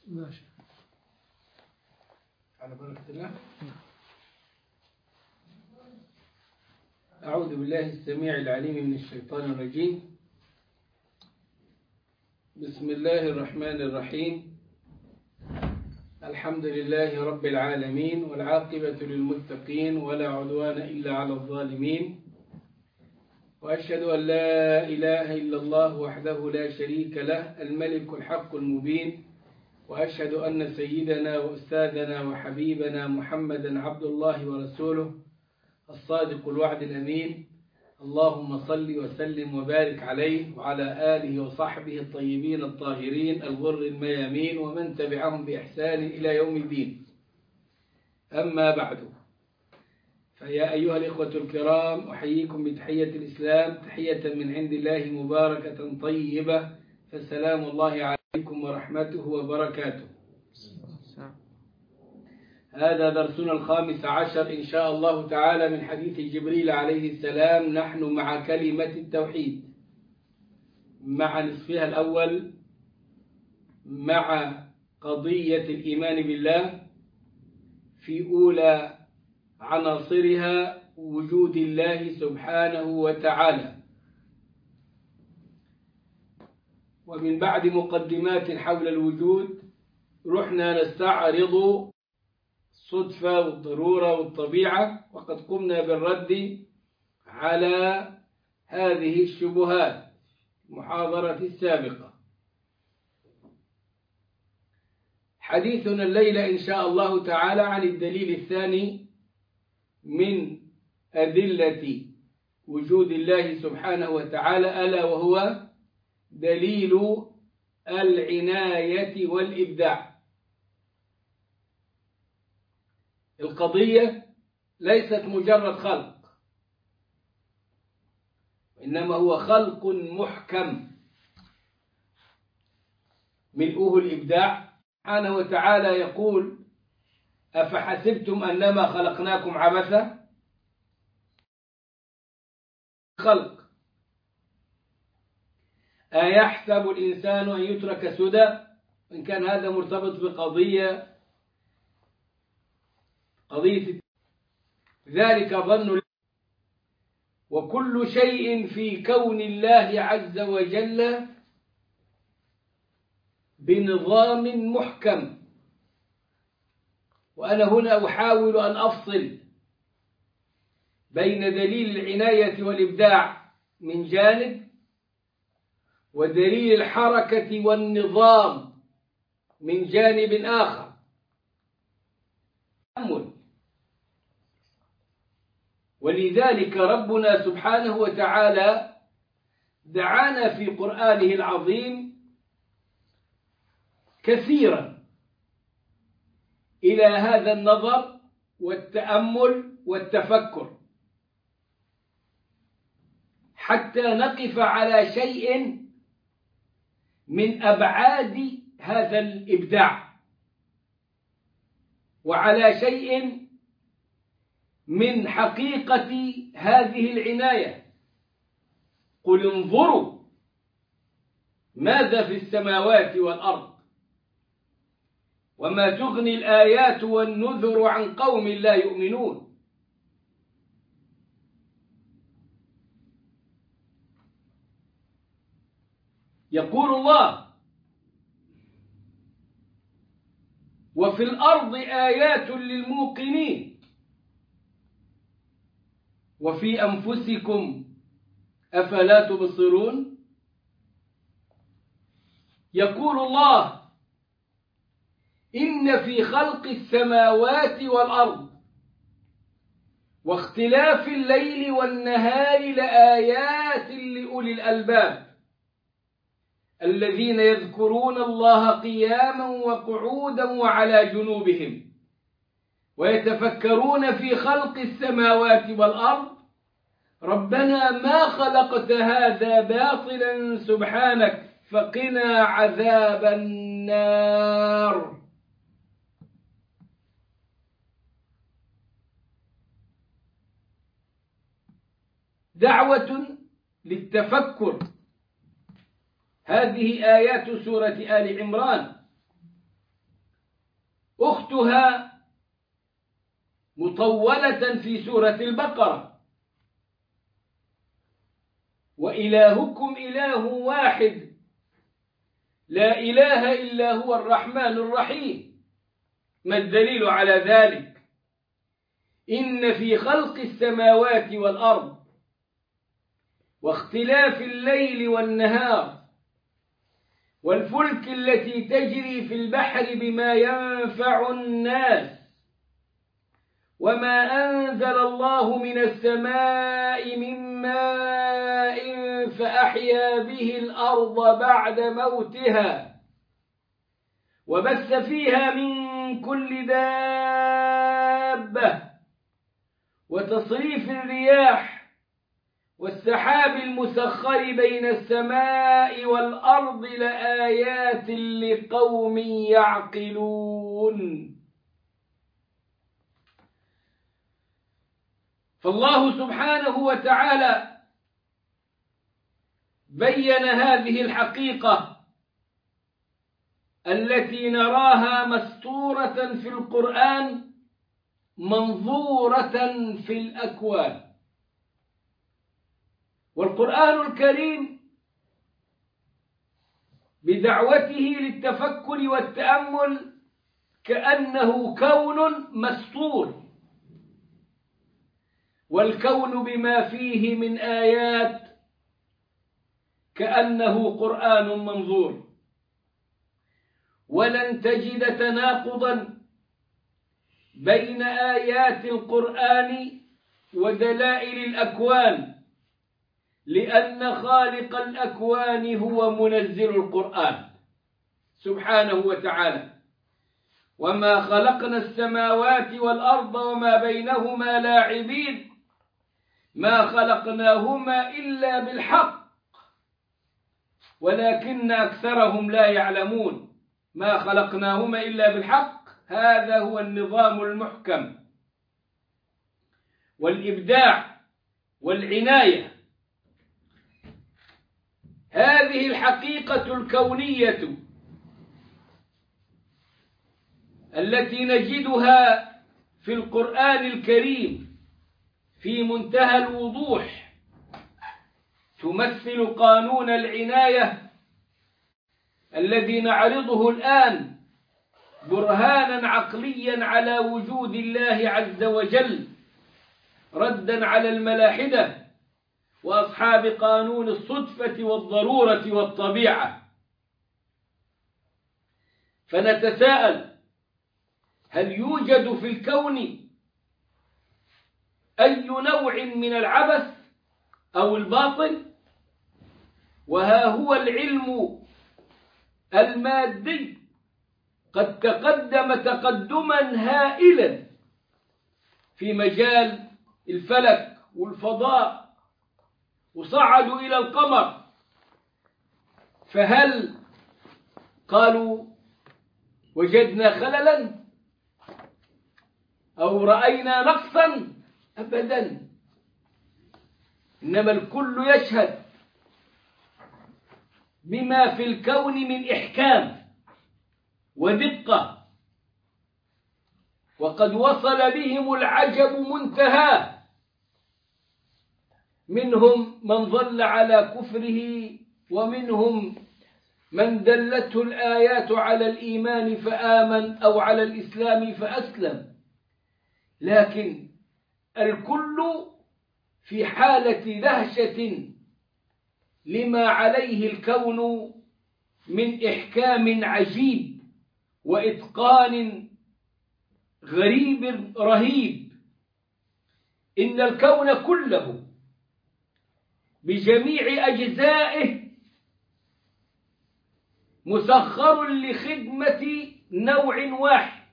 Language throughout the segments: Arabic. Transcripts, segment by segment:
ماشي. على بركة الله. أعوذ بالله السميع العليم من الشيطان الرجيم. بسم الله الرحمن الرحيم. الحمد لله رب العالمين، والعاقبة للمتقين، ولا عدوان إلا على الظالمين. وأشهد أن لا إله إلا الله وحده لا شريك له، الملك الحق المبين. وأشهد أن سيدنا وأستاذنا وحبيبنا محمدا عبد الله ورسوله الصادق الوعد الأمين. اللهم صل وسلم وبارك عليه وعلى آله وصحبه الطيبين الطاهرين الغر الميامين، ومن تبعهم بإحسان إلى يوم الدين. أما بعد، فيا أيها الإخوة الكرام، أحييكم بتحية الإسلام، تحية من عند الله مباركة طيبة، فسلام الله عليكم ورحمته وبركاته. هذا درسنا الخامس عشر إن شاء الله تعالى من حديث جبريل عليه السلام. نحن مع كلمة التوحيد، مع نصفها الأول، مع قضية الإيمان بالله في أولى عناصرها، وجود الله سبحانه وتعالى. ومن بعد مقدمات حول الوجود رحنا نستعرض الصدفة والضرورة والطبيعة، وقد قمنا بالرد على هذه الشبهات المحاضرة السابقة. حديثنا الليلة إن شاء الله تعالى عن الدليل الثاني من أدلة وجود الله سبحانه وتعالى، ألا وهو دليل العناية والإبداع. القضية ليست مجرد خلق، إنما هو خلق محكم ملؤه الإبداع. سبحانه وتعالى يقول: أفحسبتم أنما خلقناكم عبثا؟ خلق. أيحسب الإنسان أن يترك سدى؟ إن كان هذا مرتبط بقضية ذلك ظن. وكل شيء في كون الله عز وجل بنظام محكم. وأنا هنا أحاول أن أفصل بين دليل العناية والإبداع من جانب، ودليل الحركة والنظام من جانب آخر. ولذلك ربنا سبحانه وتعالى دعانا في قرآنه العظيم كثيرا إلى هذا النظر والتأمل والتفكر، حتى نقف على شيء من أبعاد هذا الإبداع، وعلى شيء من حقيقة هذه العناية. قل انظروا ماذا في السماوات والأرض وما تغني الآيات والنذر عن قوم لا يؤمنون. يقول الله: وفي الأرض آيات للموقنين وفي أنفسكم أفلا تبصرون. يقول الله: إن في خلق السماوات والأرض واختلاف الليل والنهار لآيات لأولي الألباب الذين يذكرون الله قياما وقعودا وعلى جنوبهم ويتفكرون في خلق السماوات والأرض ربنا ما خلقت هذا باطلا سبحانك فقنا عذاب النار. دعوة للتفكر. هذه آيات سورة آل عمران أختها مطولة في سورة البقرة: وإلهكم إله واحد لا إله إلا هو الرحمن الرحيم. ما الدليل على ذلك؟ إن في خلق السماوات والأرض واختلاف الليل والنهار والفلك التي تجري في البحر بما ينفع الناس وما أنزل الله من السماء من ماء فأحيا به الأرض بعد موتها وبث فيها من كل دابة وتصريف الرياح والسحاب المسخر بين السماء والأرض لآيات لقوم يعقلون. فالله سبحانه وتعالى بين هذه الحقيقة التي نراها مستورة في القرآن منظورة في الأكوان. والقرآن الكريم بدعوته للتفكر والتأمل كأنه كون مستور، والكون بما فيه من آيات كأنه قرآن منظور. ولن تجد تناقضا بين آيات القرآن ودلائل الأكوان، لأن خالق الأكوان هو منزل القرآن سبحانه وتعالى. وما خلقنا السماوات والأرض وما بينهما لاعبين ما خلقناهما إلا بالحق ولكن أكثرهم لا يعلمون. ما خلقناهما إلا بالحق، هذا هو النظام المحكم والإبداع والعناية. هذه الحقيقة الكونية التي نجدها في القرآن الكريم في منتهى الوضوح تمثل قانون العناية الذي نعرضه الآن برهانا عقليا على وجود الله عز وجل، ردا على الملاحدة وأصحاب قانون الصدفة والضرورة والطبيعة. فنتساءل: هل يوجد في الكون أي نوع من العبث أو الباطل؟ وها هو العلم المادي قد تقدم تقدما هائلا في مجال الفلك والفضاء وصعدوا إلى القمر، فهل قالوا وجدنا خللا أو رأينا نقصا؟ أبدا، إنما الكل يشهد بما في الكون من إحكام ودقة، وقد وصل بهم العجب منتهى. منهم من ظل على كفره ومنهم من دلته الآيات على الإيمان فآمن أو على الإسلام فأسلم، لكن الكل في حالة دهشة لما عليه الكون من إحكام عجيب وإتقان غريب رهيب. إن الكون كله بجميع أجزائه مسخر لخدمة نوع واحد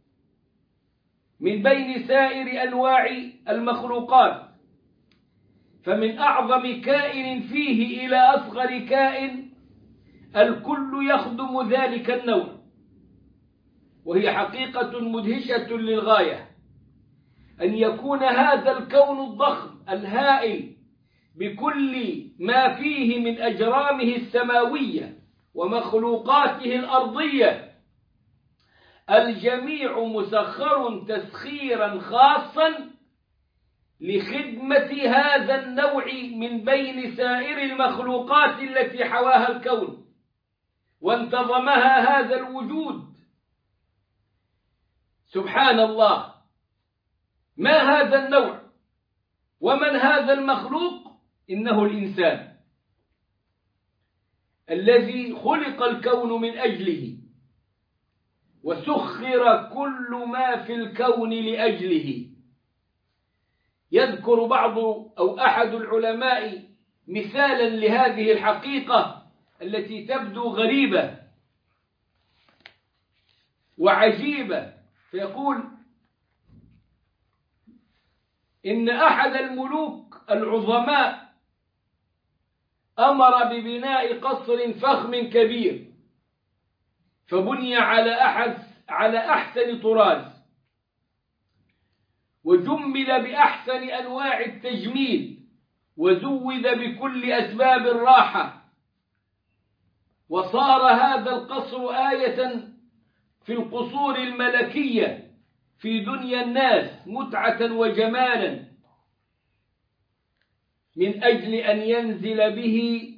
من بين سائر أنواع المخلوقات، فمن أعظم كائن فيه إلى أصغر كائن الكل يخدم ذلك النوع. وهي حقيقة مدهشة للغاية أن يكون هذا الكون الضخم الهائل بكل ما فيه من أجرامه السماوية ومخلوقاته الأرضية الجميع مسخر تسخيرا خاصا لخدمة هذا النوع من بين سائر المخلوقات التي حواها الكون وانتظمها هذا الوجود. سبحان الله، ما هذا النوع ومن هذا المخلوق؟ إنه الإنسان الذي خلق الكون من أجله وسخر كل ما في الكون لأجله. يذكر بعض أو أحد العلماء مثالا لهذه الحقيقة التي تبدو غريبة وعجيبة، فيقول إن أحد الملوك العظماء أمر ببناء قصر فخم كبير، فبني على أحسن طراز، وجمل بأحسن أنواع التجميل، وزود بكل أسباب الراحة، وصار هذا القصر آية في القصور الملكية في دنيا الناس متعة وجمالا، من أجل أن ينزل به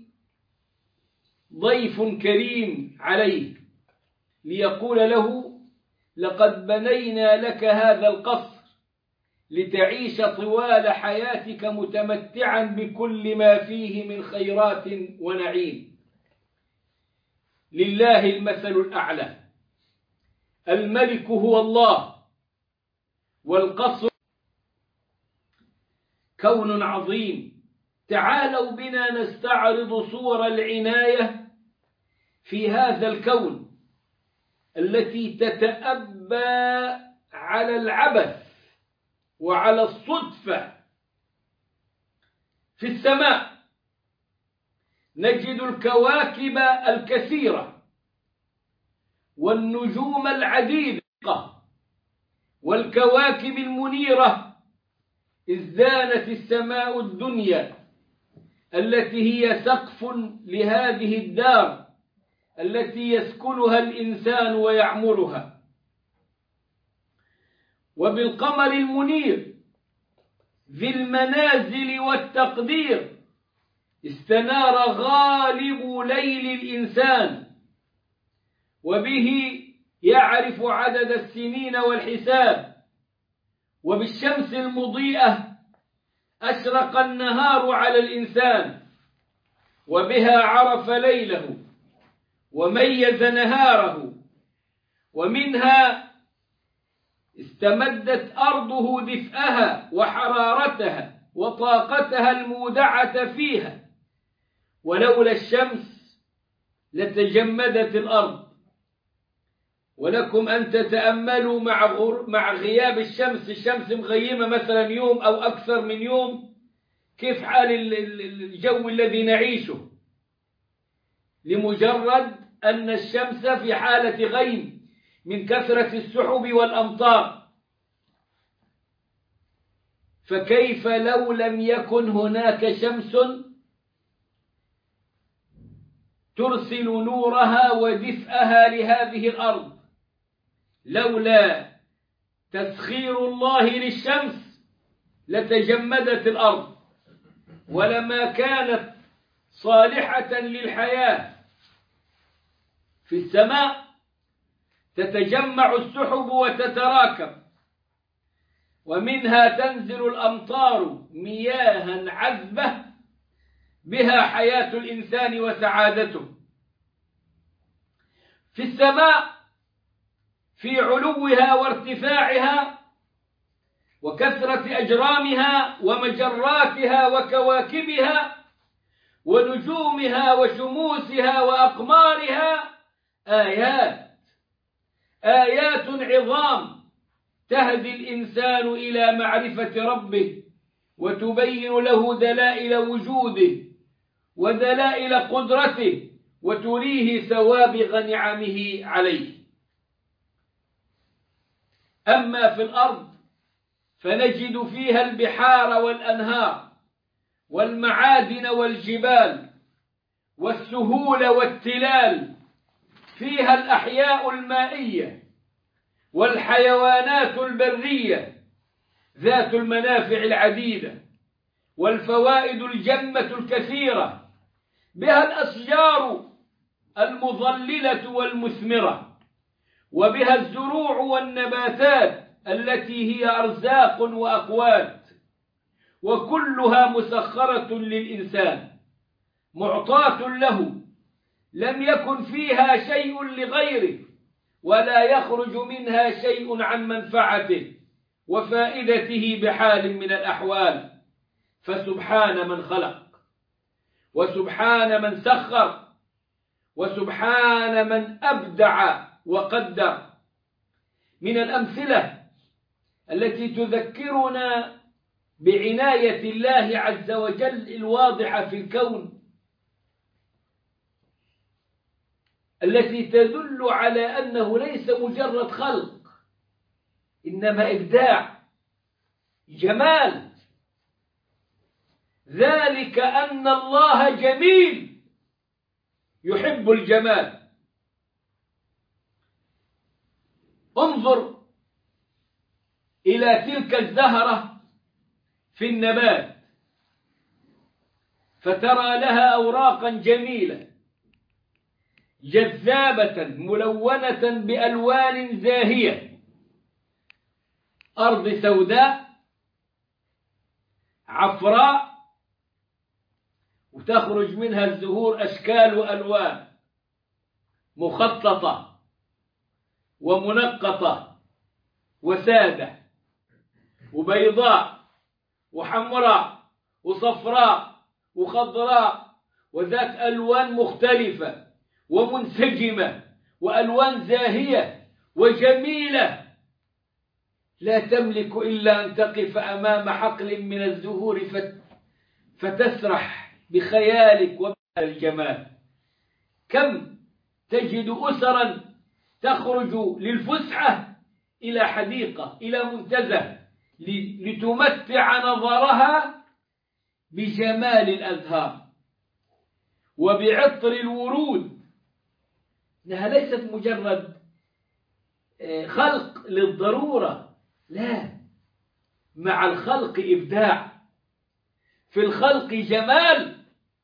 ضيف كريم عليه ليقول له: لقد بنينا لك هذا القصر لتعيش طوال حياتك متمتعا بكل ما فيه من خيرات ونعيم. لله المثل الأعلى، الملك هو الله، والقصر كون عظيم. تعالوا بنا نستعرض صور العناية في هذا الكون التي تتأبى على العبث وعلى الصدفة. في السماء نجد الكواكب الكثيرة والنجوم العديدة والكواكب المنيرة، إذ زانت السماء الدنيا التي هي سقف لهذه الدار التي يسكنها الإنسان ويعمرها. وبالقمر المنير ذي المنازل والتقدير استنار غالب ليل الإنسان، وبه يعرف عدد السنين والحساب. وبالشمس المضيئة أشرق النهار على الإنسان، وبها عرف ليله وميز نهاره. ومنها استمدت أرضه دفئها وحرارتها وطاقتها المودعة فيها، ولولا الشمس لتجمدت الأرض. ولكم أن تتأملوا مع غياب الشمس مغيمة مثلا يوم أو أكثر من يوم، كيف حال الجو الذي نعيشه، لمجرد أن الشمس في حالة غيم من كثرة السحب والأمطار. فكيف لو لم يكن هناك شمس ترسل نورها ودفئها لهذه الأرض؟ لولا تسخير الله للشمس لتجمدت الأرض ولما كانت صالحة للحياة. في السماء تتجمع السحب وتتراكم، ومنها تنزل الأمطار مياها عذبة بها حياة الإنسان وسعادته. في السماء في علوها وارتفاعها وكثرة أجرامها ومجراتها وكواكبها ونجومها وشموسها وأقمارها آيات عظام تهدي الإنسان إلى معرفة ربه وتبين له دلائل وجوده ودلائل قدرته وتريه سوابغ نعمه عليه. أما في الأرض فنجد فيها البحار والأنهار والمعادن والجبال والسهول والتلال، فيها الأحياء المائية والحيوانات البرية ذات المنافع العديدة والفوائد الجمة الكثيرة، بها الأشجار المظللة والمثمرة، وبها الزروع والنباتات التي هي أرزاق وأقوات، وكلها مسخرة للإنسان معطاة له، لم يكن فيها شيء لغيره ولا يخرج منها شيء عن منفعته وفائدته بحال من الأحوال. فسبحان من خلق، وسبحان من سخر، وسبحان من أبدع وقدر. من الأمثلة التي تذكرنا بعناية الله عز وجل الواضحة في الكون، التي تدل على أنه ليس مجرد خلق، إنما إبداع، جمال، ذلك أن الله جميل يحب الجمال. انظر إلى تلك الزهرة في النبات فترى لها أوراقا جميلة جذابة ملونة بألوان زاهية، أرض سوداء عفراء، وتخرج منها الزهور أشكال وألوان مخططة ومنقطة وسادة وبيضاء وحمراء وصفراء وخضراء وذات ألوان مختلفة ومنسجمة وألوان زاهية وجميلة، لا تملك إلا أن تقف أمام حقل من الزهور فتسرح بخيالك وبالجمال. كم تجد أسرا تخرج للفسحة إلى حديقة إلى منتزه لتمتع نظرها بجمال الأزهار وبعطر الورود. إنها ليست مجرد خلق للضرورة، لا، مع الخلق إبداع، في الخلق جمال،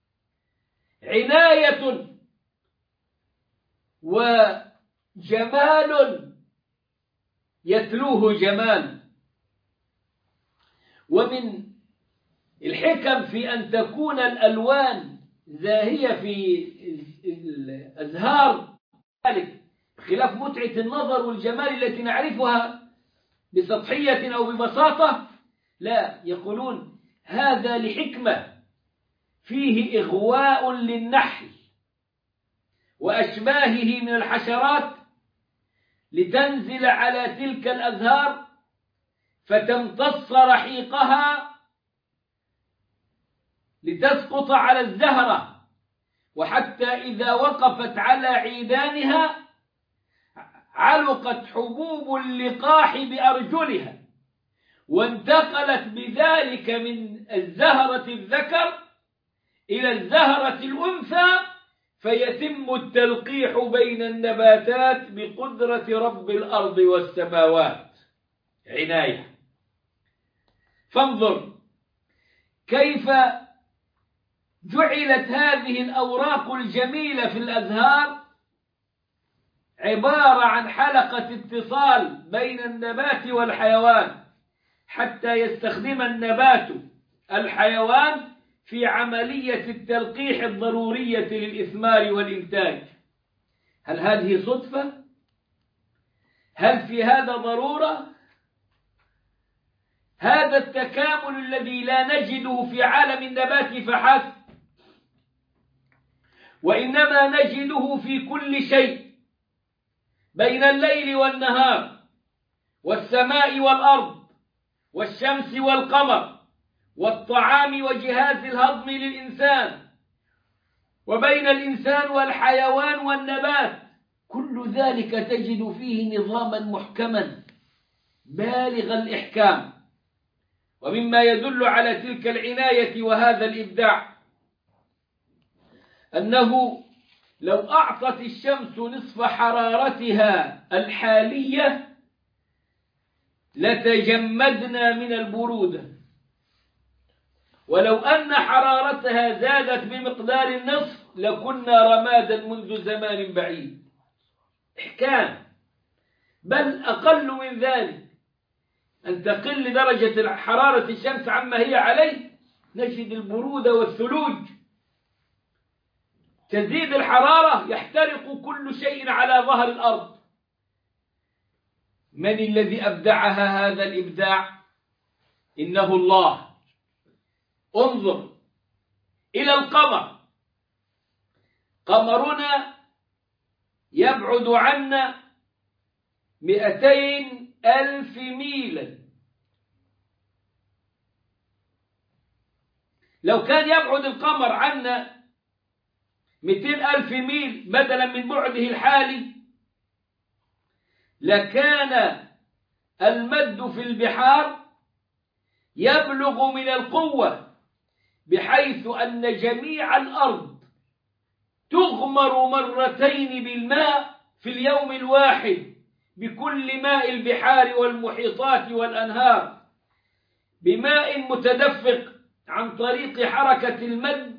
عناية وجمال يتلوه جمال. ومن الحكم في أن تكون الألوان زاهية في الأزهار ذلك، بخلاف متعة النظر والجمال التي نعرفها بسطحية أو ببساطة، لا، يقولون هذا لحكمة، فيه إغواء للنحل وأشباهه من الحشرات لتنزل على تلك الأزهار فتمتص رحيقها لتسقط على الزهرة، وحتى إذا وقفت على عيدانها علقت حبوب اللقاح بأرجلها، وانتقلت بذلك من الزهرة الذكر إلى الزهرة الأنثى، فيتم التلقيح بين النباتات بقدرة رب الأرض والسماوات. عناية. فانظر كيف جعلت هذه الأوراق الجميلة في الأزهار عبارة عن حلقة اتصال بين النبات والحيوان، حتى يستخدم النبات الحيوان في عملية التلقيح الضرورية للإثمار والإنتاج. هل هذه صدفة؟ هل في هذا ضرورة؟ هذا التكامل الذي لا نجده في عالم النبات فحسب، وإنما نجده في كل شيء، بين الليل والنهار، والسماء والأرض، والشمس والقمر، والطعام وجهاز الهضم للإنسان، وبين الإنسان والحيوان والنبات. كل ذلك تجد فيه نظاما محكما بالغ الإحكام. ومما يدل على تلك العناية وهذا الإبداع أنه لو أعطت الشمس نصف حرارتها الحالية لتجمدنا من البرودة، ولو أن حرارتها زادت بمقدار النصف لكنا رمادا منذ زمان بعيد. إحكام، بل أقل من ذلك، أن تقل درجة حرارة الشمس عما هي عليه نجد البرودة والثلوج. تزيد الحرارة يحترق كل شيء على ظهر الأرض. من الذي أبدعها هذا الإبداع؟ إنه الله. انظر إلى القمر، قمرنا يبعد عنا 200,000 ميلا. لو كان يبعد القمر عنا 200,000 ميل بدلا من بعده الحالي لكان المد في البحار يبلغ من القوة بحيث أن جميع الأرض تغمر مرتين بالماء في اليوم الواحد، بكل ماء البحار والمحيطات والأنهار، بماء متدفق عن طريق حركة المد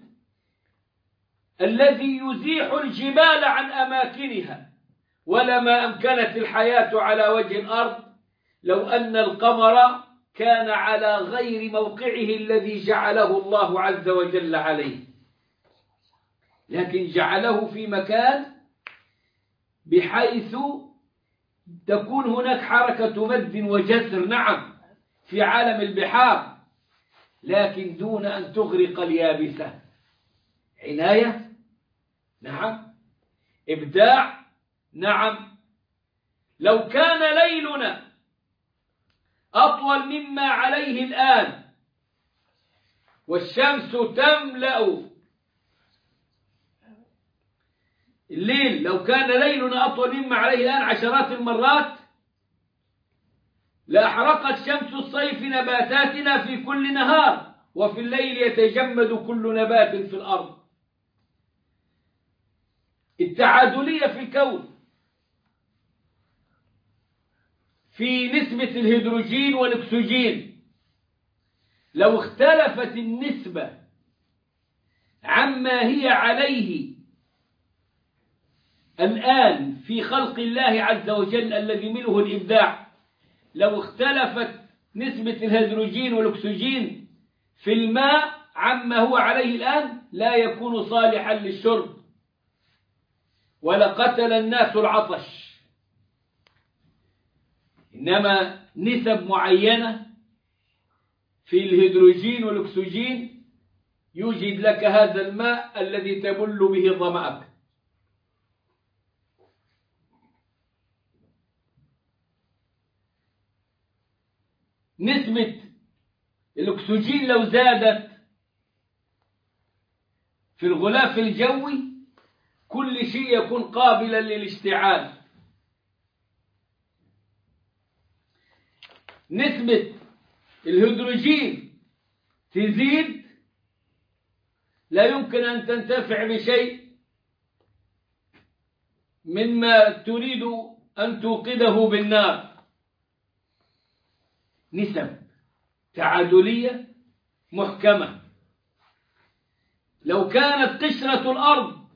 الذي يزيح الجبال عن أماكنها. ولما أمكنت الحياة على وجه الأرض لو أن القمر كان على غير موقعه الذي جعله الله عز وجل عليه، لكن جعله في مكان بحيث تكون هناك حركة مد وجزر، نعم، في عالم البحار، لكن دون أن تغرق اليابسة. عناية، نعم. إبداع، نعم. لو كان ليلنا أطول مما عليه الآن والشمس تملأ الليل، لو كان ليلنا أطول مما عليه الآن عشرات المرات لأحرقت شمس الصيف نباتاتنا في كل نهار، وفي الليل يتجمد كل نبات في الأرض. التعادلية في الكون في نسبة الهيدروجين والأكسجين، لو اختلفت النسبة عما هي عليه الآن في خلق الله عز وجل الذي منه الإبداع، لو اختلفت نسبة الهيدروجين والأكسجين في الماء عما هو عليه الآن لا يكون صالحا للشرب، ولقتل الناس العطش. إنما نسب معينة في الهيدروجين والأكسجين يوجد لك هذا الماء الذي تبل به ظمأك. نسبة الأكسجين لو زادت في الغلاف الجوي كل شيء يكون قابلا للاشتعال. نسبة الهيدروجين تزيد لا يمكن أن تنتفع بشيء مما تريد أن توقده بالنار. نسب تعادلية محكمة. لو كانت قشرة الأرض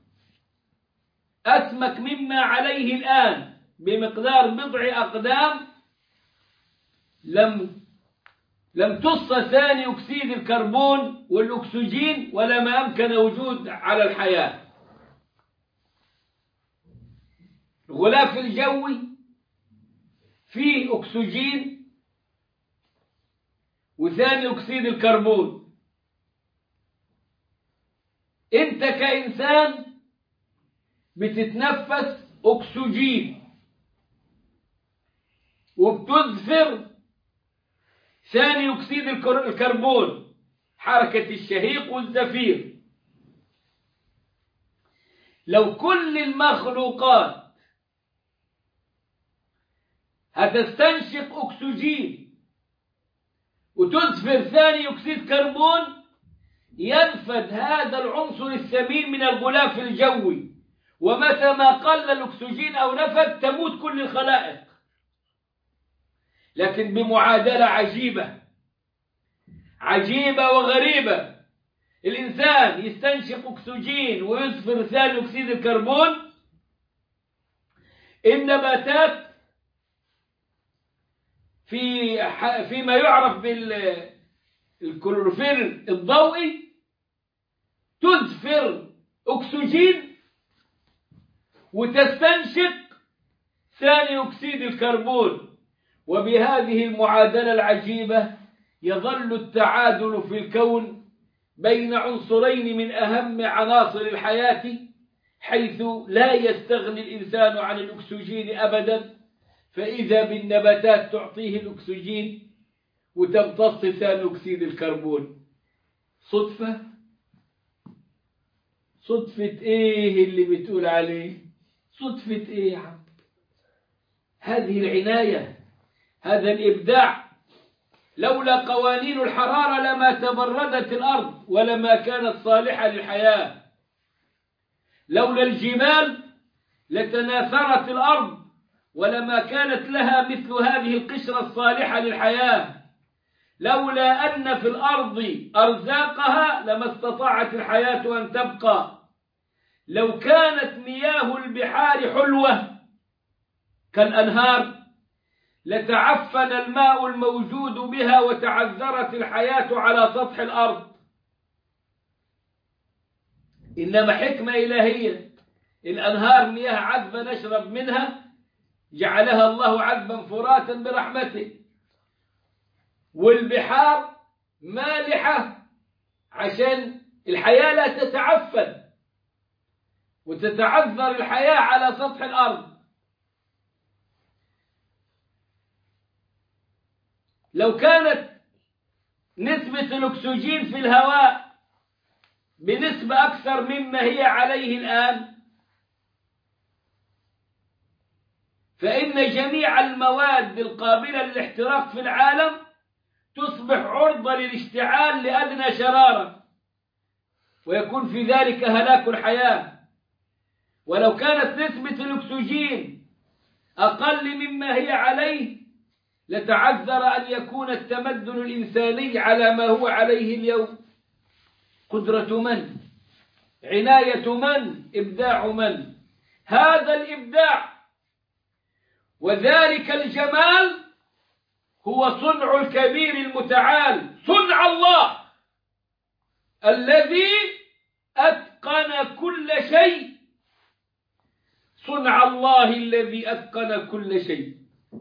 أسمك مما عليه الآن بمقدار بضع أقدام لم تص ثاني أكسيد الكربون والأكسجين ولما أمكن وجود على الحياة. الغلاف الجوي فيه أكسجين وثاني أكسيد الكربون. أنت كإنسان بتتنفس أكسجين وبتزفر ثاني أكسيد الكربون، حركة الشهيق والزفير. لو كل المخلوقات هتستنشق أكسجين وتزفر ثاني أكسيد كربون ينفد هذا العنصر الثمين من الغلاف الجوي، ومتى ما قل الأكسجين أو نفد تموت كل الخلائق. لكن بمعادلة عجيبة وغريبة. الإنسان يستنشق أكسجين ويصفر ثاني أكسيد الكربون. النباتات فيما يعرف بالكلوروفيل الضوئي تزفر أكسجين وتستنشق ثاني أكسيد الكربون. وبهذه المعادلة العجيبة يظل التعادل في الكون بين عنصرين من أهم عناصر الحياة، حيث لا يستغني الإنسان عن الأكسجين أبدا، فإذا بالنباتات تعطيه الأكسجين وتمتص ثاني أكسيد الكربون. صدفة؟ صدفة إيه اللي بتقول عليه؟ صدفة إيه يا عم؟ هذه العناية، هذا الإبداع. لولا قوانين الحرارة لما تبردت الأرض ولما كانت صالحة للحياة. لولا الجبال لتناثرت الأرض ولما كانت لها مثل هذه القشرة الصالحة للحياة. لولا أن في الأرض أرزاقها لما استطاعت الحياة أن تبقى. لو كانت مياه البحار حلوة كالأنهار لتعفن الماء الموجود بها وتعذرت الحياة على سطح الأرض. إنما حكمة إلهية، الأنهار مياه عذبة نشرب منها جعلها الله عذبا فراتا برحمته، والبحار مالحة عشان الحياة لا تتعفن وتتعذر الحياة على سطح الأرض. لو كانت نسبة الأكسجين في الهواء بنسبة أكثر مما هي عليه الآن، فإن جميع المواد القابلة للاحتراق في العالم تصبح عرضة للاشتعال لأدنى شرارة، ويكون في ذلك هلاك الحياة. ولو كانت نسبة الأكسجين أقل مما هي عليه لتعذر أن يكون التمدن الإنساني على ما هو عليه اليوم. قدرة من؟ عناية من؟ إبداع من؟ هذا الإبداع وذلك الجمال هو صنع الكبير المتعال، صنع الله الذي أتقن كل شيء. صنع الله الذي أتقن كل شيء.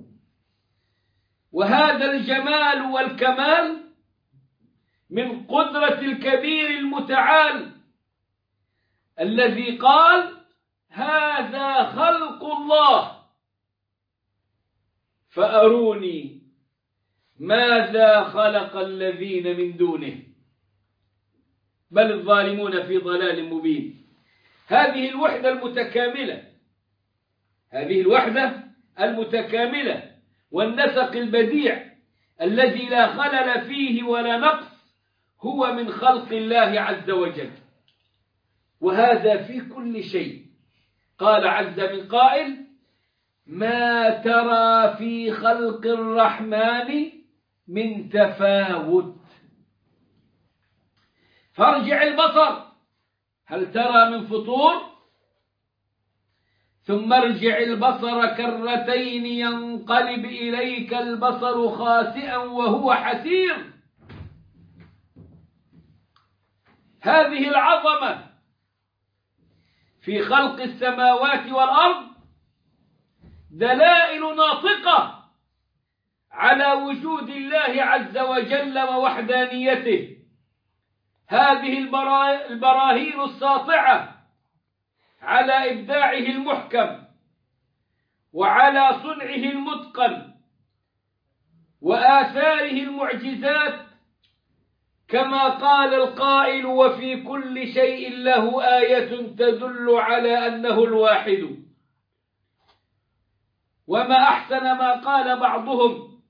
وهذا الجمال والكمال من قدرة الكبير المتعال الذي قال: هذا خلق الله فأروني ماذا خلق الذين من دونه بل الظالمون في ضلال مبين. هذه الوحدة المتكاملة، هذه الوحدة المتكاملة والنسق البديع الذي لا خلل فيه ولا نقص هو من خلق الله عز وجل. وهذا في كل شيء. قال عز من قائل: ما ترى في خلق الرحمن من تفاوت. فارجع البصر هل ترى من فطور؟ ثم ارجع البصر كرتين ينقلب إليك البصر خاسئا وهو حسير. هذه العظمة في خلق السماوات والأرض دلائل ناطقة على وجود الله عز وجل ووحدانيته. هذه البراهين الساطعة على إبداعه المحكم وعلى صنعه المتقن وآثاره المعجزات، كما قال القائل: وفي كل شيء له آية تدل على أنه الواحد. وما أحسن ما قال بعضهم: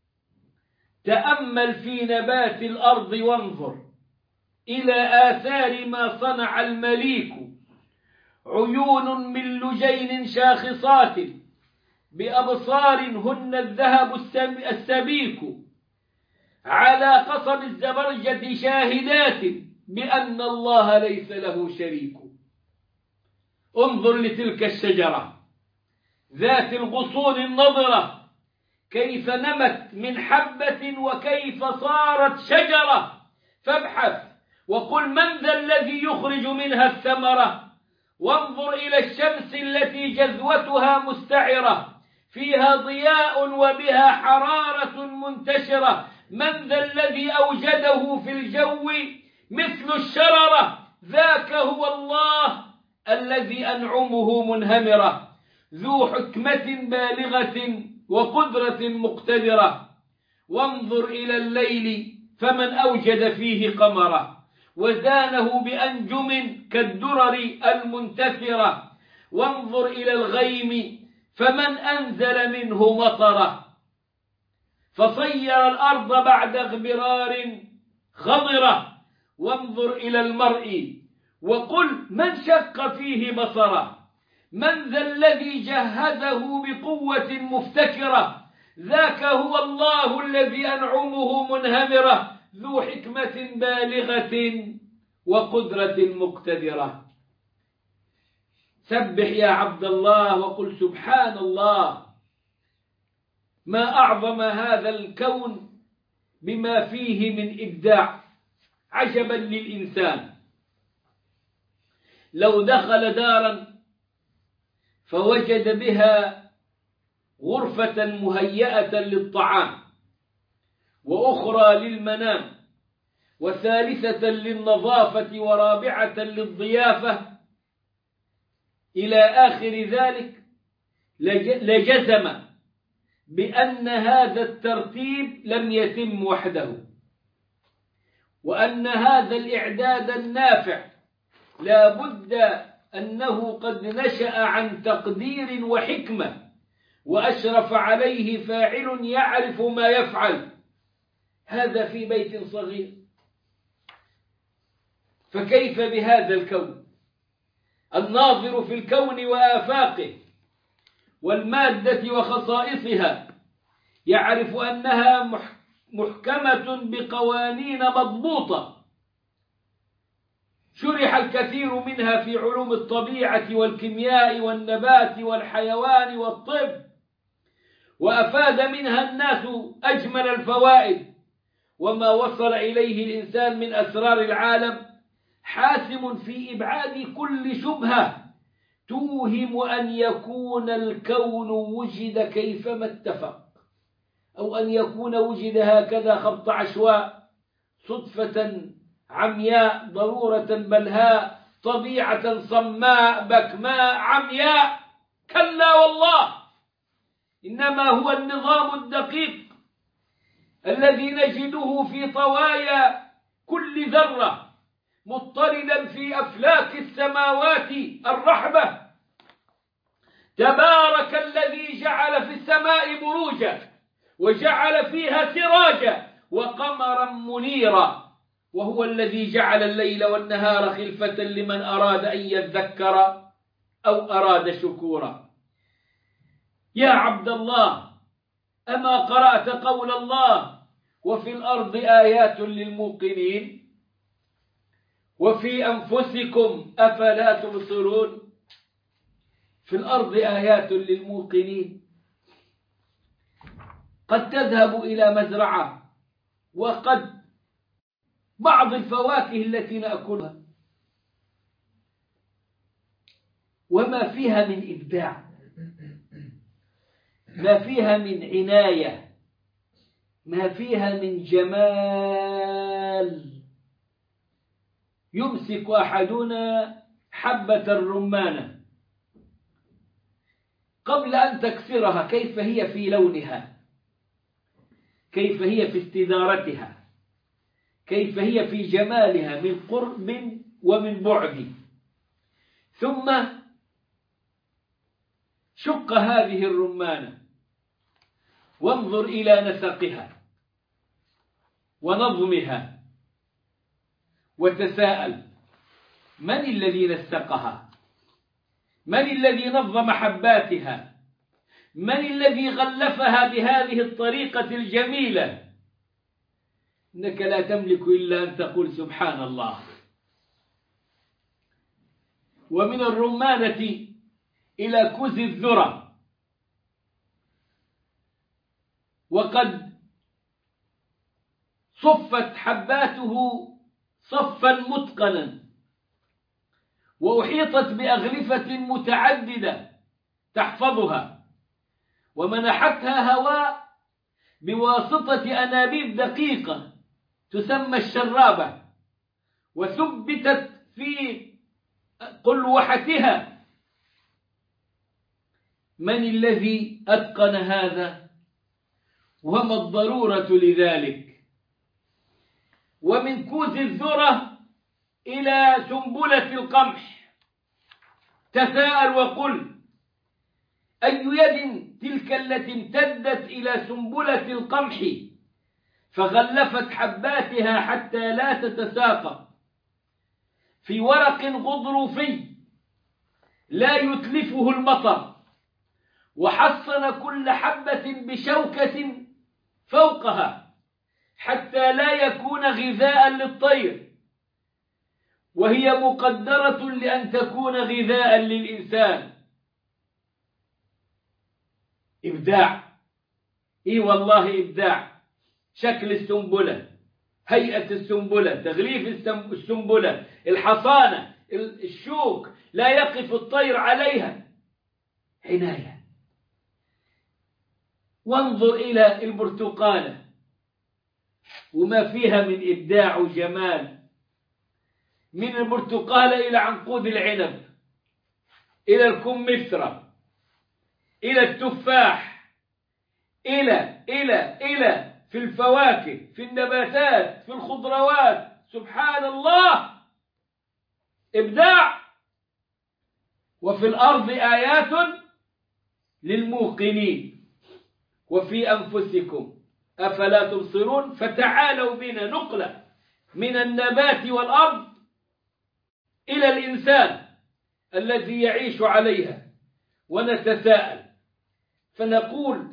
تأمل في نبات الأرض وانظر إلى آثار ما صنع المليك، عيون من لجين شاخصات بأبصار هن الذهب السبيك على قصب الزبرجد شاهدات بأن الله ليس له شريك. انظر لتلك الشجرة ذات الغصون النضرة كيف نمت من حبة وكيف صارت شجرة، فابحث وقل من ذا الذي يخرج منها الثمرة. وانظر إلى الشمس التي جذوتها مستعرة فيها ضياء وبها حرارة منتشرة، من ذا الذي أوجده في الجو مثل الشررة، ذاك هو الله الذي أنعمه منهمرة، ذو حكمة بالغة وقدرة مقتدرة. وانظر إلى الليل فمن أوجد فيه قمرا وزانه بأنجم كالدرر المنتثرة. وانظر إلى الغيم فمن أنزل منه مطرا فصير الأرض بعد اغبرار خضرة. وانظر إلى المرء وقل من شق فيه بصره، من ذا الذي جهزه بقوة مفتكرة، ذاك هو الله الذي أنعمه منهمرة، ذو حكمة بالغة وقدرة مقتدرة. سبح يا عبد الله وقل سبحان الله، ما أعظم هذا الكون بما فيه من إبداع. عجبا للإنسان لو دخل دارا فوجد بها غرفة مهيئة للطعام وأخرى للمنام وثالثة للنظافة ورابعة للضيافة إلى آخر ذلك، لجزم بأن هذا الترتيب لم يتم وحده، وأن هذا الإعداد النافع لا بد أنه قد نشأ عن تقدير وحكمة، وأشرف عليه فاعل يعرف ما يفعل. هذا في بيت صغير، فكيف بهذا الكون؟ الناظر في الكون وآفاقه والمادة وخصائصها يعرف أنها محكمة بقوانين مضبوطة شرح الكثير منها في علوم الطبيعة والكيمياء والنبات والحيوان والطب، وأفاد منها الناس أجمل الفوائد. وما وصل إليه الإنسان من أسرار العالم حاسم في إبعاد كل شبهة توهم أن يكون الكون وجد كيفما اتفق، أو أن يكون وجد هكذا خبط عشواء، صدفة عمياء، ضرورة بلهاء، طبيعة صماء بكماء عمياء. كلا والله، إنما هو النظام الدقيق الذي نجده في طوايا كل ذرة مضطردا في أفلاك السماوات الرحبة. تبارك الذي جعل في السماء بروجا وجعل فيها سراجا وقمرا منيرا، وهو الذي جعل الليل والنهار خلفة لمن أراد أن يذكر أو أراد شكورا. يا عبد الله، أما قرأت قول الله وفي الأرض آيات للموقنين وفي أنفسكم أفلا تبصرون؟ في الأرض آيات للموقنين. قد تذهب إلى مزرعة وقد بعض الفواكه التي نأكلها وما فيها من إبداع، ما فيها من عناية، ما فيها من جمال. يمسك أحدنا حبة الرمانة قبل أن تكسرها، كيف هي في لونها، كيف هي في استدارتها، كيف هي في جمالها من قرب ومن بعد. ثم شق هذه الرمانة وانظر إلى نسقها ونظمها وتساءل: من الذي نسقها؟ من الذي نظم حباتها؟ من الذي غلفها بهذه الطريقة الجميلة؟ إنك لا تملك إلا أن تقول سبحان الله. ومن الرمانة إلى كوز الذرة، وقد صفت حباته صفا متقنا، وأحيطت بأغلفة متعددة تحفظها، ومنحتها هواء بواسطة أنابيب دقيقة تسمى الشرابة، وثبتت في قلوحتها. من الذي أتقن هذا؟ وما الضرورة لذلك؟ ومن كوز الذرة إلى سنبلة القمح، تساءل وقل: أي يد تلك التي امتدت إلى سنبلة القمح فغلفت حباتها حتى لا تتساقط في ورق غضروفي لا يتلفه المطر، وحصن كل حبة بشوكة فوقها حتى لا يكون غذاء للطير، وهي مقدرة لأن تكون غذاء للإنسان. إبداع، إيه والله إبداع. شكل السنبلة، هيئة السنبلة، تغليف السنبلة، الحصانة، الشوك لا يقف الطير عليها، عناية. وانظر إلى البرتقالة وما فيها من إبداع وجمال، من البرتقالة إلى عنقود العنب، إلى الكمثرى، إلى التفاح، إلى في الفواكه، في النباتات، في الخضروات. سبحان الله، إبداع. وفي الأرض آيات للموقنين وفي أنفسكم أفلا تبصرون. فتعالوا بنا نقلة من النبات والأرض إلى الإنسان الذي يعيش عليها، ونتساءل فنقول: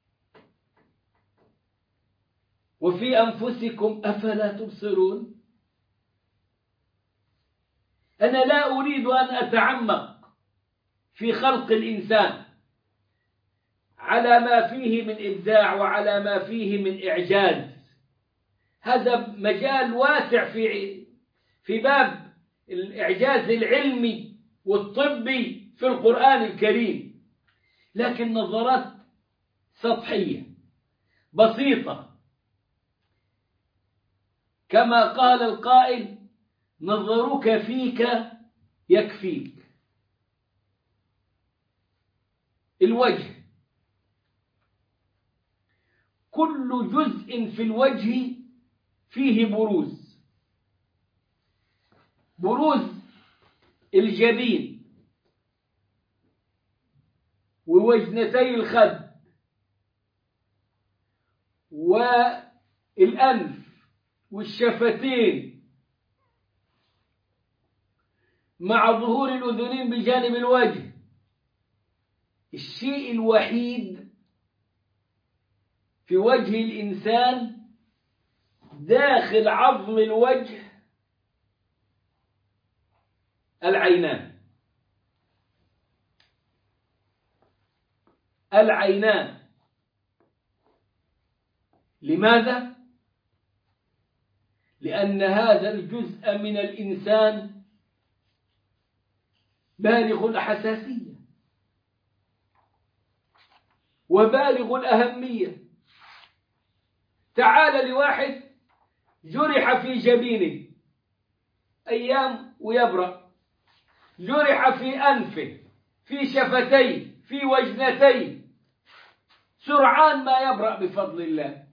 وفي أنفسكم أفلا تبصرون. أنا لا أريد أن أتعمق في خلق الإنسان على ما فيه من إبداع وعلى ما فيه من إعجاز، هذا مجال واسع في باب الإعجاز العلمي والطبي في القرآن الكريم، لكن نظرات سطحية بسيطة. كما قال القائل: نظرك فيك يكفيك. الوجه، كل جزء في الوجه فيه بروز. بروز الجبين ووجنتي الخد والأنف والشفتين مع ظهور الأذنين بجانب الوجه. الشيء الوحيد في وجه الإنسان داخل عظم الوجه العينان. العينان. لماذا؟ لأن هذا الجزء من الإنسان بالغ الحساسية وبالغ الأهمية. تعال لواحد جرح في جبينه أيام ويبرأ، جرح في أنفه، في شفتيه، في وجنتيه، سرعان ما يبرأ بفضل الله.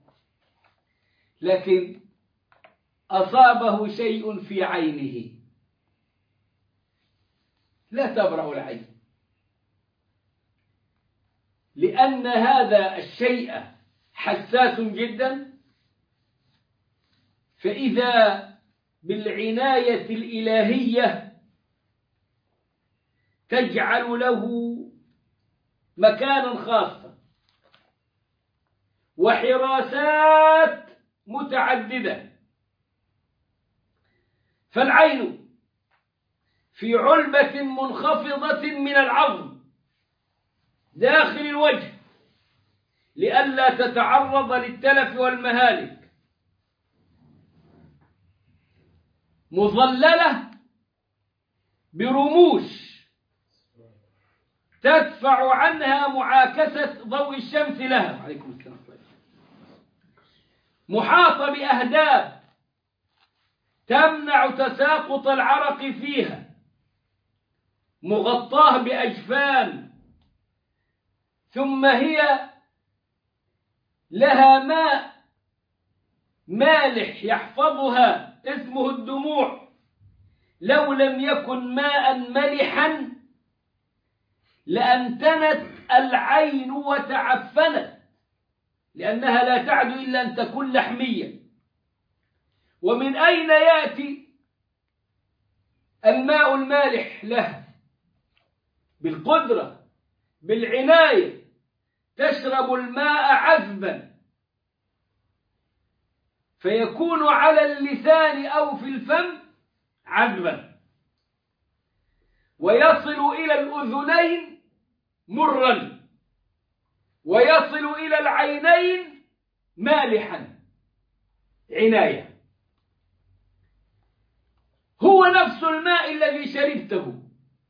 لكن أصابه شيء في عينه، لا تبرأ العين، لأن هذا الشيء حساس جدا. فإذا بالعناية الإلهية تجعل له مكانا خاصا وحراسات متعددة. فالعين في علبة منخفضة من العظم داخل الوجه لئلا تتعرض للتلف والمهالك، مظللة برموش تدفع عنها معاكسة ضوء الشمس لها، عليكم السلام، محاطة بأهداب تمنع تساقط العرق فيها، مغطاة بأجفان، ثم هي لها ماء مالح يحفظها اسمه الدموع. لو لم يكن ماء ملحا لأنتنت العين وتعفنت، لأنها لا تعد إلا أن تكون لحمية. ومن أين يأتي الماء المالح لها؟ بالقدرة، بالعناية، تشرب الماء عذبا فيكون على اللسان أو في الفم عذبا، ويصل إلى الأذنين مرا، ويصل إلى العينين مالحا. عناية. هو نفس الماء الذي شربته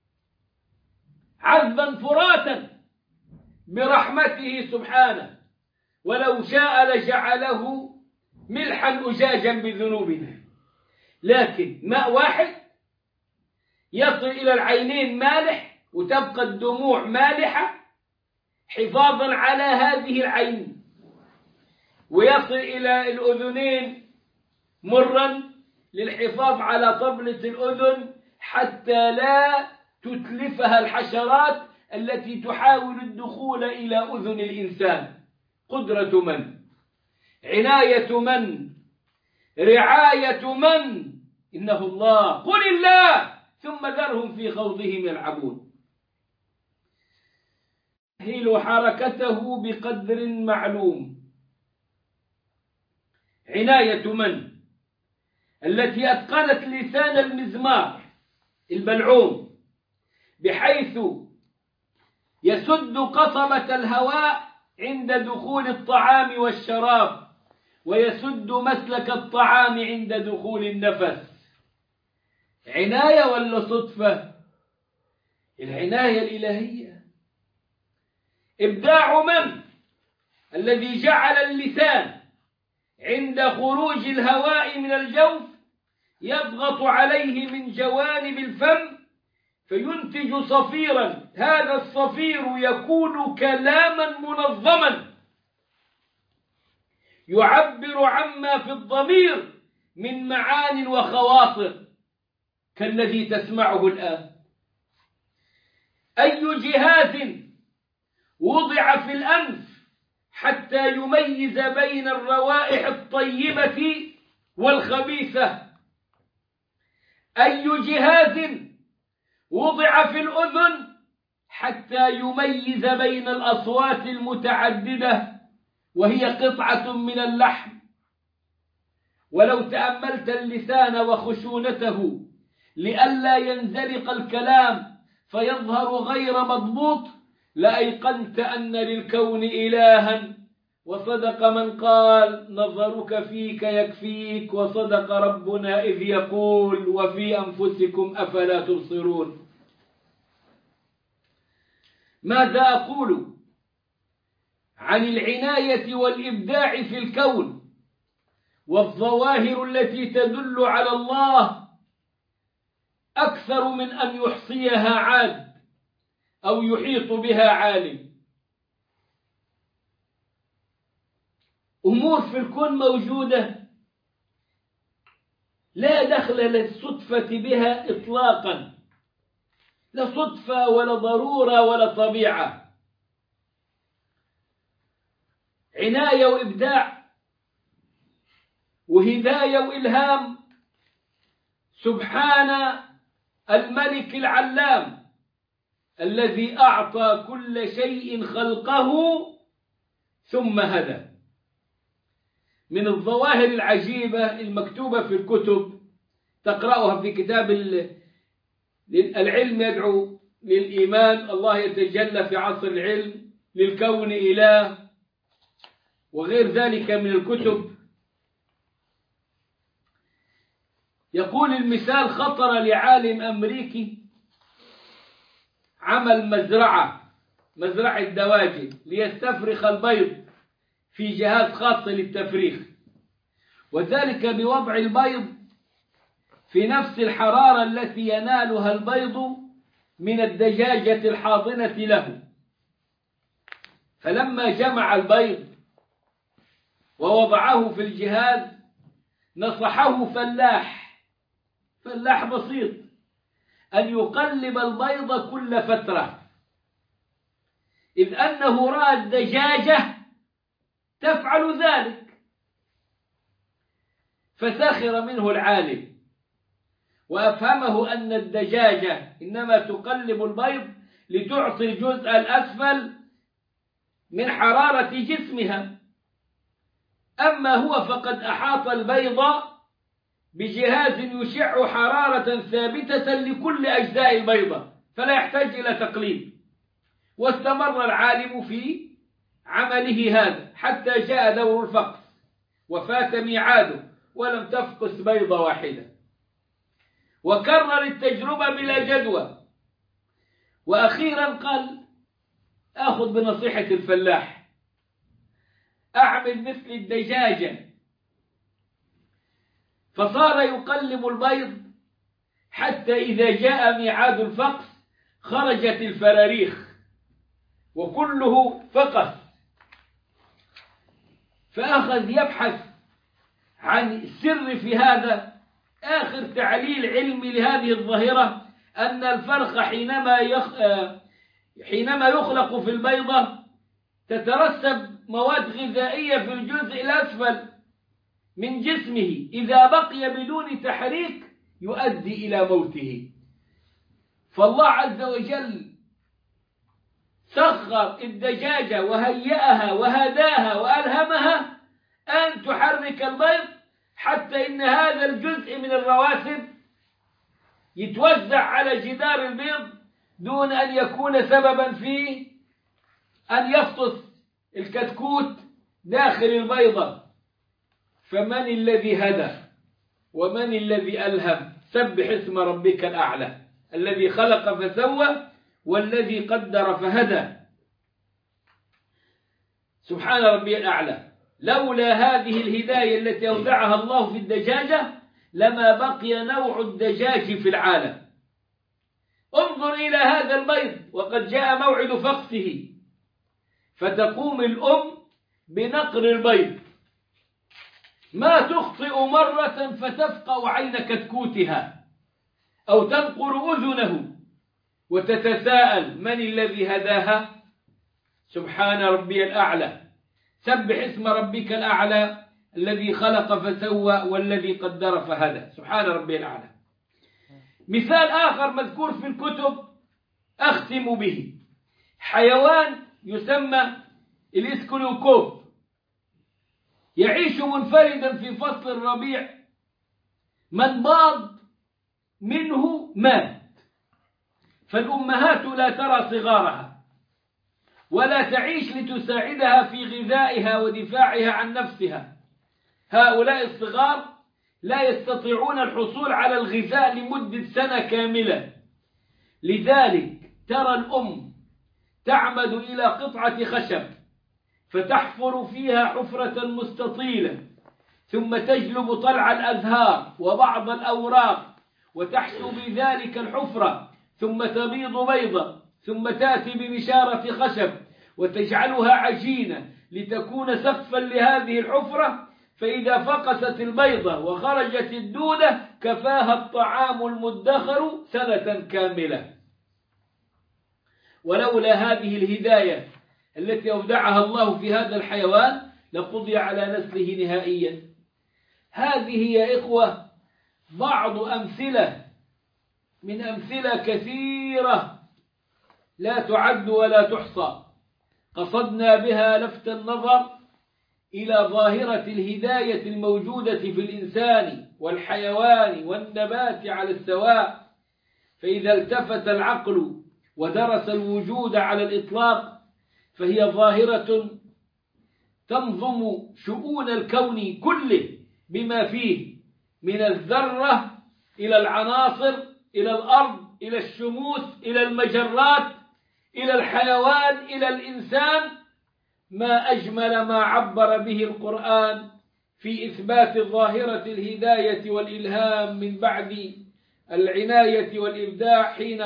عذبا فراتا برحمته سبحانه، ولو شاء لجعله ملحا أجاجا بذنوبنا، لكن ماء واحد يصل إلى العينين مالح وتبقى الدموع مالحة حفاظا على هذه العين، ويصل إلى الأذنين مرا للحفاظ على طبلة الأذن حتى لا تتلفها الحشرات التي تحاول الدخول إلى أذن الإنسان. قدرة من؟ عناية من؟ رعاية من؟ إنه الله. قل الله ثم ذرهم في خوضهم يلعبون. يسهل حركته بقدر معلوم. عناية من؟ التي أتقنت لسان المزمار البلعوم بحيث يسد قصبة الهواء عند دخول الطعام والشراب، ويسد مسلك الطعام عند دخول النفس. عناية ولا صدفة؟ العناية الإلهية. إبداع من؟ الذي جعل اللسان عند خروج الهواء من الجوف يضغط عليه من جوانب الفم فينتج صفيرا، هذا الصفير يكون كلاما منظما يعبر عما في الضمير من معان وخواطر كالذي تسمعه الآن. أي جهاز وضع في الأنف حتى يميز بين الروائح الطيبة والخبيثة؟ أي جهاز وضع في الأذن حتى يميز بين الأصوات المتعددة وهي قطعة من اللحم؟ ولو تأملت اللسان وخشونته لئلا ينزلق الكلام فيظهر غير مضبوط لأيقنت أن للكون إلها، وصدق من قال نظرك فيك يكفيك، وصدق ربنا إذ يقول وفي أنفسكم أفلا تبصرون. ماذا أقول عن العناية والإبداع في الكون والظواهر التي تدل على الله أكثر من أن يحصيها عاد أو يحيط بها عالم. أمور في الكون موجودة لا دخل للصدفة بها إطلاقا، لا صدفة ولا ضرورة ولا طبيعة. عناية وإبداع وهداية وإلهام. سبحان الملك العلام الذي أعطى كل شيء خلقه ثم هدى. من الظواهر العجيبة المكتوبة في الكتب تقرأها في كتاب العلم يدعو للإيمان، الله يتجلى في عصر العلم، للكون إله، وغير ذلك من الكتب. يقول المثال: خطر لعالم أمريكي عمل مزرعة دواجن ليستفرخ البيض في جهاز خاص للتفريخ، وذلك بوضع البيض في نفس الحرارة التي ينالها البيض من الدجاجة الحاضنة له. فلما جمع البيض ووضعه في الجهاز نصحه فلاح بسيط أن يقلب البيض كل فترة، إذ أنه رأى الدجاجة تفعل ذلك، فسخر منه العالم وأفهمه أن الدجاجة إنما تقلب البيض لتعطي الجزء الأسفل من حرارة جسمها، أما هو فقد أحاط البيض بجهاز يشع حرارة ثابتة لكل أجزاء البيضة فلا يحتاج إلى تقليب. واستمر العالم في عمله هذا حتى جاء دور الفقس وفات ميعاده ولم تفقس بيضة واحدة، وكرر التجربة بلا جدوى، وأخيرا قال: آخذ بنصيحة الفلاح، أعمل مثل الدجاجة. فصار يقلب البيض حتى إذا جاء ميعاد الفقس خرجت الفراريخ وكله فقس. فأخذ يبحث عن السر في هذا. آخر تعليل علمي لهذه الظاهرة أن الفرخ حينما يخلق في البيضة تترسب مواد غذائية في الجزء الأسفل من جسمه، إذا بقي بدون تحريك يؤدي إلى موته. فالله عز وجل سخر الدجاجة وهيأها وهداها وألهمها أن تحرك البيض حتى إن هذا الجزء من الرواسب يتوزع على جدار البيض دون أن يكون سببا في أن يفطس الكتكوت داخل البيضة. فمن الذي هدى ومن الذي ألهم؟ سبح اسم ربك الأعلى الذي خلق فسوى والذي قدر فهدى. سبحان ربي الأعلى. لولا هذه الهداية التي أودعها الله في الدجاجة لما بقي نوع الدجاج في العالم. انظر إلى هذا البيض وقد جاء موعد فقسه، فتقوم الأم بنقر البيض، ما تخطئ مرة فتفقأ عين كتكوتها أو تنقر أذنه وتتساءل: من الذي هداها؟ سبحان ربي الأعلى. سبح اسم ربك الأعلى الذي خلق فسوى والذي قدر فهدى. سبحان ربي الأعلى. مثال آخر مذكور في الكتب أختم به: حيوان يسمى الإسكلوكوف، يعيش منفردا في فصل الربيع، من باض منه مات، فالأمهات لا ترى صغارها ولا تعيش لتساعدها في غذائها ودفاعها عن نفسها. هؤلاء الصغار لا يستطيعون الحصول على الغذاء لمدة سنة كاملة، لذلك ترى الأم تعمد إلى قطعة خشب فتحفر فيها حفرة مستطيلة، ثم تجلب طلع الأزهار وبعض الأوراق وتحشو بذلك الحفرة، ثم تبيض بيضة، ثم تأتي بمشارة خشب وتجعلها عجينة لتكون سقفا لهذه الحفرة، فإذا فقست البيضة وخرجت الدودة كفاها الطعام المدخر سنة كاملة. ولولا هذه الهداية التي أودعها الله في هذا الحيوان لقضي على نسله نهائيا. هذه يا إخوة بعض أمثلة من أمثلة كثيرة لا تعد ولا تحصى. قصدنا بها لفت النظر إلى ظاهرة الهداية الموجودة في الإنسان والحيوان والنبات على السواء. فإذا التفت العقل ودرس الوجود على الإطلاق فهي ظاهرة تنظم شؤون الكون كله بما فيه من الذرة إلى العناصر إلى الأرض إلى الشموس إلى المجرات إلى الحيوان إلى الإنسان. ما أجمل ما عبر به القرآن في إثبات ظاهرة الهداية والإلهام من بعد العناية والإبداع حين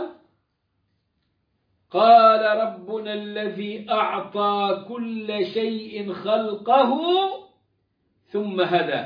قال ربنا الذي أعطى كل شيء خلقه ثم هدى.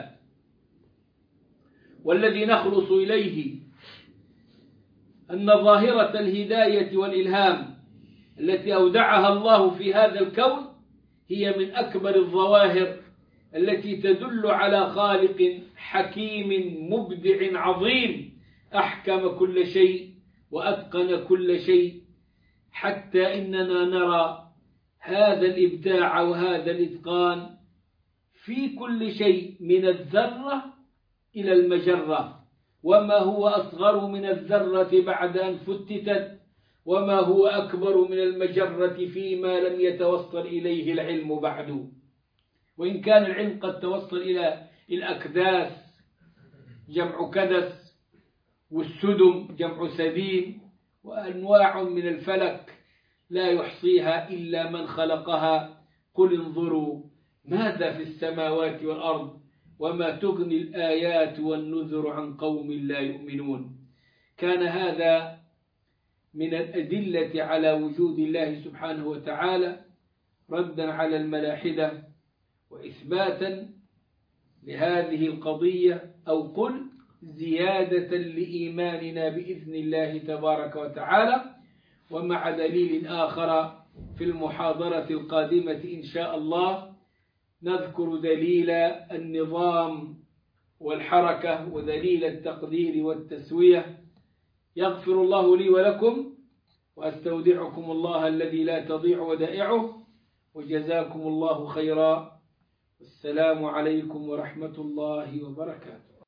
والذي نخلص إليه أن ظاهرة الهداية والإلهام التي أودعها الله في هذا الكون هي من أكبر الظواهر التي تدل على خالق حكيم مبدع عظيم أحكم كل شيء وأتقن كل شيء، حتى إننا نرى هذا الإبداع وهذا الإتقان في كل شيء من الذرة إلى المجرة، وما هو أصغر من الذرة بعد أن فتتت، وما هو أكبر من المجرة فيما لم يتوصل إليه العلم بعد. وإن كان العلم قد توصل إلى الأكداس جمع كدس، والسدم جمع سديم، وأنواع من الفلك لا يحصيها إلا من خلقها. قل انظروا ماذا في السماوات والأرض وما تغني الآيات والنذر عن قوم لا يؤمنون. كان هذا من الأدلة على وجود الله سبحانه وتعالى ردا على الملاحدة وإثباتا لهذه القضية، أو قل زيادة لإيماننا بإذن الله تبارك وتعالى. ومع دليل آخر في المحاضرة القادمة إن شاء الله نذكر دليل النظام والحركة ودليل التقدير والتسوية. يغفر الله لي ولكم، وأستودعكم الله الذي لا تضيع ودائعه، وجزاكم الله خيرا. السلام عليكم ورحمة الله وبركاته.